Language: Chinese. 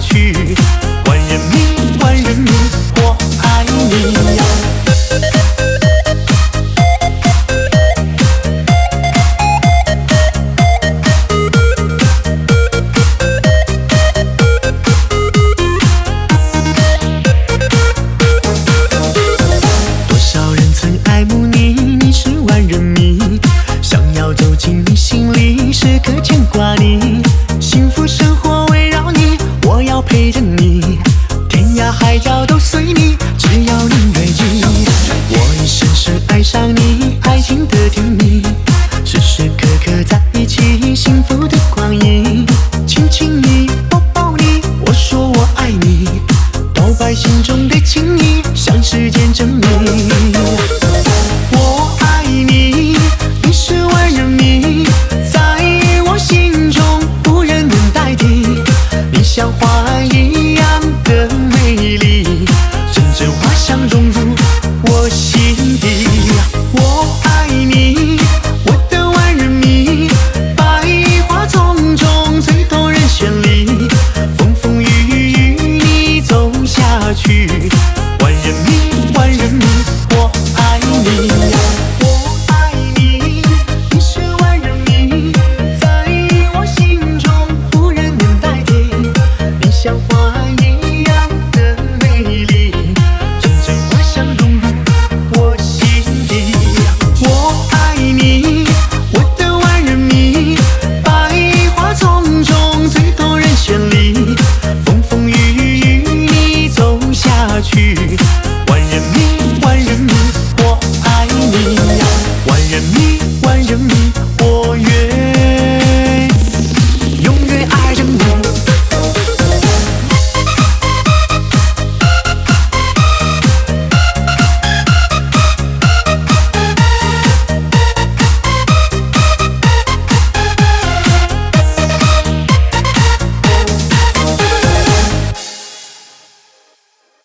去。万人迷，万人迷，我爱你呀。多少人曾爱慕你，你是万人迷，想要走进你心里，时刻牵挂你，幸福生活围绕你，我要陪着你，天涯海角都随你，只要你愿意。我已深深爱上你，爱情的甜蜜，时时刻刻在一起，幸福的光阴，亲亲你，抱抱你，我说我爱你，告白心中的情意，向世间证明。